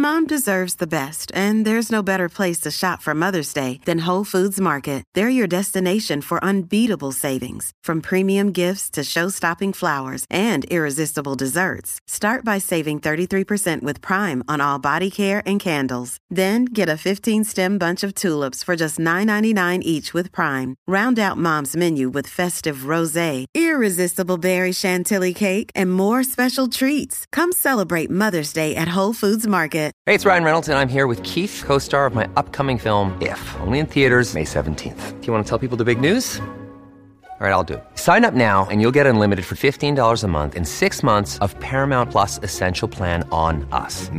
Mom deserves the best, and there's no better place to shop for Mother's Day than Whole Foods Market. They're your destination for unbeatable savings, from premium gifts to show-stopping flowers and irresistible desserts. Start by saving 33% with Prime on all body care and candles. Then get a 15-stem bunch of tulips for just $9.99 each with Prime. Round out Mom's menu with festive rosé, irresistible berry chantilly cake, and more special treats. Come celebrate Mother's Day at Whole Foods Market. Hey, it's Ryan Reynolds, and I'm here with Keith, co-star of my upcoming film, If, only in theaters May 17th. Do you want to tell people the big news? All right, I'll do it. Sign up now and you'll get unlimited for $15 a month and 6 months of Paramount Plus Essential Plan on us.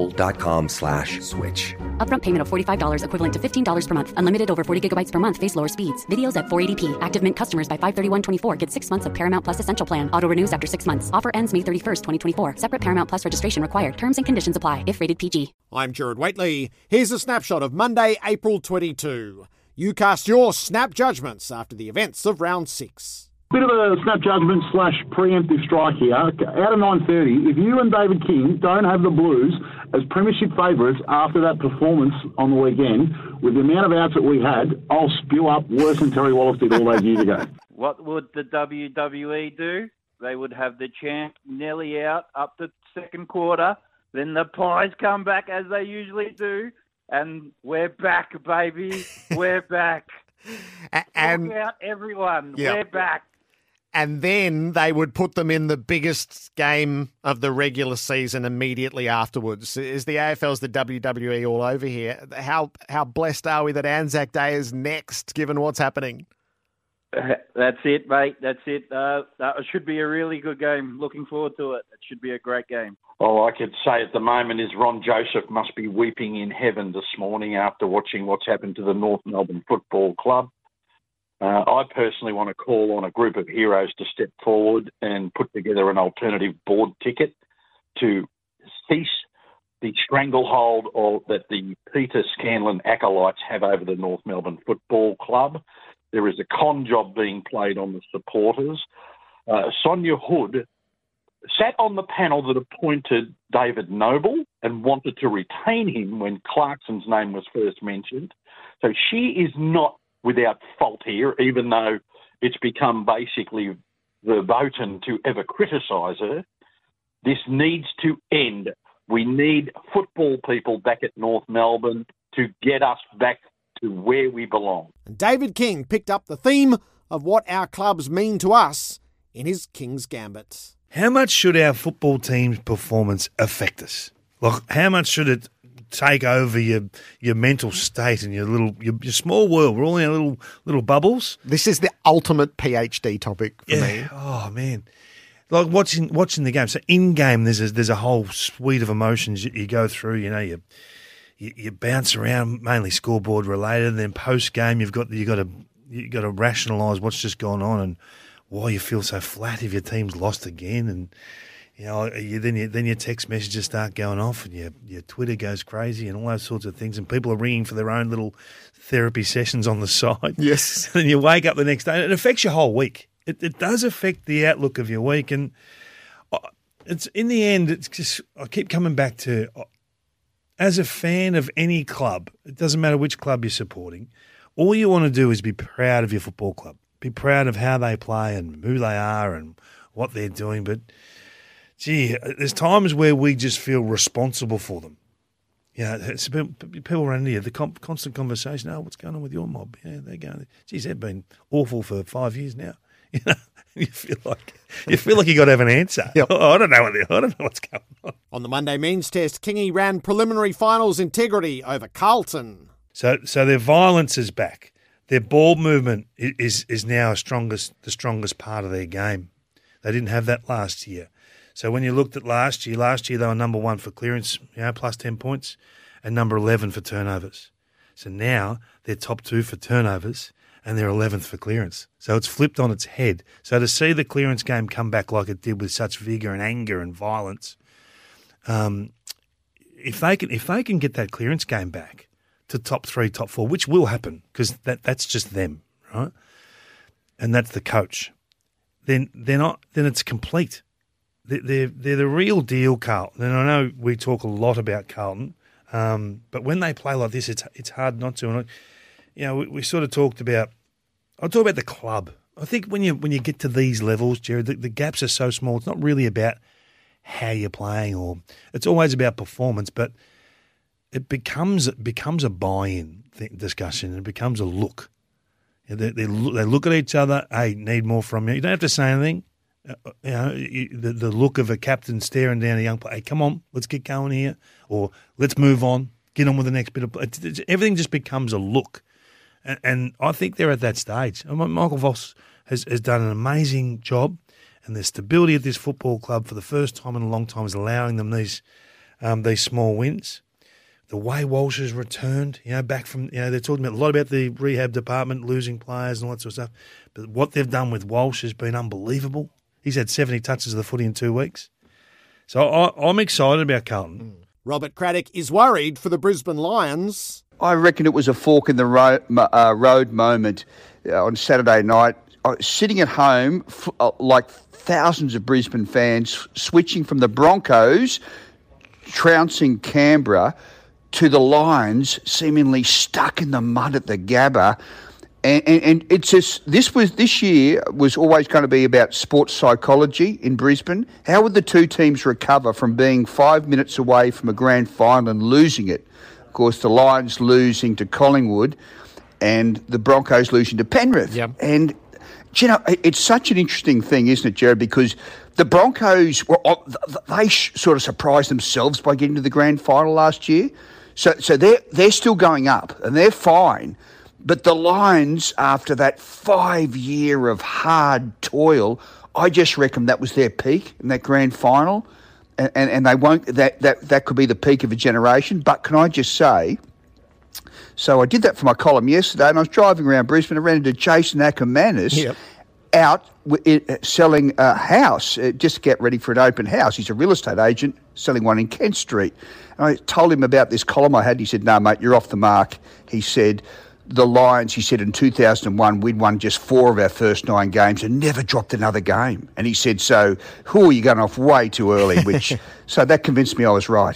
MintMobile.com/switch. Upfront payment of $45 equivalent to $15 per month. Unlimited over 40 gigabytes per month. Face lower speeds. Videos at 480p. Active Mint customers by 531.24 get 6 months of Paramount Plus Essential Plan. Auto renews after 6 months. Offer ends May 31st, 2024. Separate Paramount Plus registration required. Terms and conditions apply if rated PG. I'm Gerard Waitley. Here's a snapshot of Monday, April 22. You cast your snap judgments after the events of round 6. Bit of a snap judgment / preemptive strike here. Out of 9:30, if you and David King don't have the Blues as premiership favourites after that performance on the weekend, with the amount of outs that we had, I'll spew up worse than Terry Wallace did all those years ago. What would the WWE do? They would have the champ nearly out up the second quarter. Then the Pies come back as they usually do. And we're back, baby. We're back. And Look out, everyone. Yeah. We're back. And then they would put them in the biggest game of the regular season immediately afterwards. Is the AFL's the WWE all over here? How blessed are we that Anzac Day is next, given what's happening? That's it, mate. That's it. That should be a really good game. Looking forward to it. It should be a great game. All I could say at the moment is Ron Joseph must be weeping in heaven this morning after watching what's happened to the North Melbourne Football Club. I personally want to call on a group of heroes to step forward and put together an alternative board ticket to cease the stranglehold that the Peter Scanlon acolytes have over the North Melbourne Football Club. There is a con job being played on the supporters. Sonia Hood sat on the panel that appointed David Noble and wanted to retain him when Clarkson's name was first mentioned. So she is not without fault here, even though it's become basically verboten to ever criticise her. This needs to end. We need football people back at North Melbourne to get us back to where we belong. And David King picked up the theme of what our clubs mean to us in his King's Gambit. How much should our football team's performance affect us? Like, how much should it take over your mental state and your small world? We're all in our little bubbles. This is the ultimate PhD topic for me. Oh man, like watching the game. So in game, there's a whole suite of emotions you go through. You know, you bounce around, mainly scoreboard related. And then post game, you got to rationalise what's just gone on and why you feel so flat if your team's lost again. And you know, then your text messages start going off, and your Twitter goes crazy, and all those sorts of things. And people are ringing for their own little therapy sessions on the side. Yes. And you wake up the next day, and it affects your whole week. It does affect the outlook of your week, and it's in the end. It's just I keep coming back to, as a fan of any club, it doesn't matter which club you're supporting. All you want to do is be proud of your football club, be proud of how they play and who they are and what they're doing, but. Gee, there's times where we just feel responsible for them. Yeah, it's people around here, the constant conversation, oh, what's going on with your mob? Yeah, they're going, geez, they've been awful for 5 years now. You know, you feel like you got to have an answer. Yep. Oh, I don't know what's going on. On the Monday men's test, Kingy ran preliminary finals integrity over Carlton. So their violence is back. Their ball movement is now the strongest part of their game. They didn't have that last year. So when you looked at last year they were number 1 for clearance, plus 10 points, and number 11 for turnovers. So now they're top 2 for turnovers, and they're 11th for clearance. So it's flipped on its head. So to see the clearance game come back like it did with such vigour and anger and violence, if they can get that clearance game back to top 3, top 4, which will happen because that's just them, right? And that's the coach. Then it's complete. they're the real deal, Carlton. And I know we talk a lot about Carlton, but when they play like this, it's hard not to. And we sort of talked about. I'll talk about the club. I think when you get to these levels, Jared, the gaps are so small. It's not really about how you're playing, or it's always about performance, but it becomes a buy-in discussion. It becomes a look. They look at each other. Hey, need more from you. You don't have to say anything. The look of a captain staring down a young player. Hey, come on, let's get going here, or let's move on. Get on with the next bit of. Everything just becomes a look, and I think they're at that stage. Michael Voss has done an amazing job, and the stability at this football club for the first time in a long time is allowing them these small wins. The way Walsh has returned, back from, they're talking a lot about the rehab department, losing players and all that sort of stuff. But what they've done with Walsh has been unbelievable. He's had 70 touches of the footy in 2 weeks. So I'm excited about Carlton. Robert Craddock is worried for the Brisbane Lions. I reckon it was a fork in the road moment on Saturday night. Sitting at home, like thousands of Brisbane fans, switching from the Broncos, trouncing Canberra, to the Lions, seemingly stuck in the mud at the Gabba. And it's just, this year was always going to be about sports psychology in Brisbane. How would the two teams recover from being 5 minutes away from a grand final and losing it? Of course, the Lions losing to Collingwood and the Broncos losing to Penrith. Yep. And, it's such an interesting thing, isn't it, Jared? Because the Broncos, they sort of surprised themselves by getting to the grand final last year. So they're still going up and they're fine. But the Lions, after that 5 year of hard toil, I just reckon that was their peak in that grand final. And they won't, that could be the peak of a generation. But can I just say, so I did that for my column yesterday and I was driving around Brisbane and ran into Jason Ackermanis out selling a house, just to get ready for an open house. He's a real estate agent selling one in Kent Street. And I told him about this column I had. He said, no, mate, you're off the mark. He said, the Lions, he said, in 2001, we'd won just 4 of our first 9 games and never dropped another game. And he said, so, you're going off way too early, so that convinced me I was right.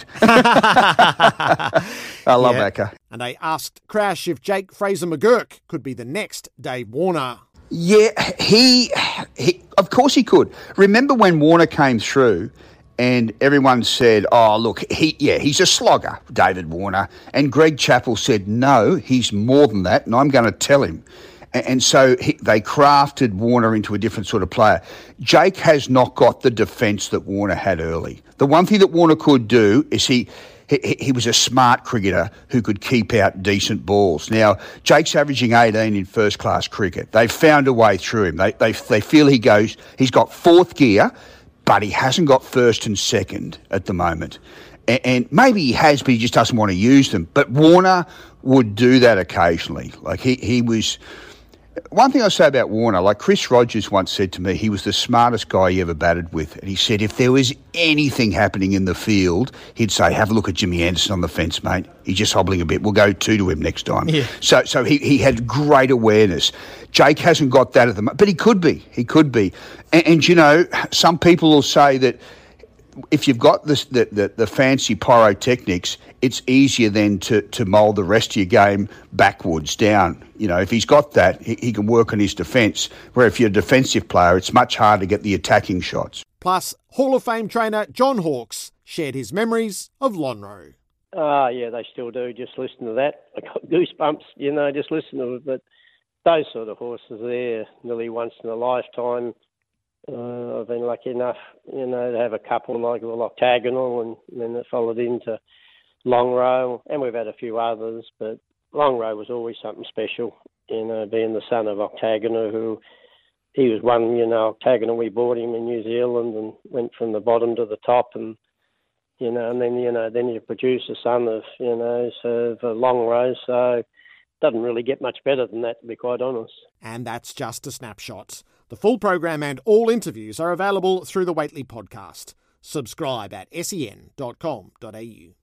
I love Acker. And they asked Crash if Jake Fraser-McGurk could be the next Dave Warner. Yeah, he of course he could. Remember when Warner came through and everyone said, oh, look, he's a slogger, David Warner. And Greg Chappell said, no, he's more than that, and I'm going to tell him. And so they crafted Warner into a different sort of player. Jake has not got the defence that Warner had early. The one thing that Warner could do is he was a smart cricketer who could keep out decent balls. Now, Jake's averaging 18 in first-class cricket. They've found a way through him. They feel he's got fourth gear, but he hasn't got first and second at the moment. And maybe he has, but he just doesn't want to use them. But Warner would do that occasionally. Like he was... One thing I say about Warner, like Chris Rogers once said to me, he was the smartest guy he ever batted with. And he said if there was anything happening in the field, he'd say, have a look at Jimmy Anderson on the fence, mate. He's just hobbling a bit. We'll go 2 to him next time. Yeah. So he had great awareness. Jake hasn't got that at the moment, but he could be. He could be. And some people will say that if you've got the fancy pyrotechnics, it's easier then to mould the rest of your game backwards, down. If he's got that, he can work on his defence, where if you're a defensive player, it's much harder to get the attacking shots. Plus, Hall of Fame trainer John Hawkes shared his memories of Lonhro. Yeah, they still do. Just listen to that. I got goosebumps, just listen to it. But those sort of horses there, nearly once in a lifetime. I've been lucky enough, to have a couple like Octagonal, and then it followed into Lonhro, and we've had a few others, but Lonhro was always something special, being the son of Octagonal, who he was one, Octagonal, we bought him in New Zealand and went from the bottom to the top, and and then you produce a son of, Lonhro, so it doesn't really get much better than that, to be quite honest. And that's just a snapshot. The full program and all interviews are available through the Waitley podcast. Subscribe at sen.com.au.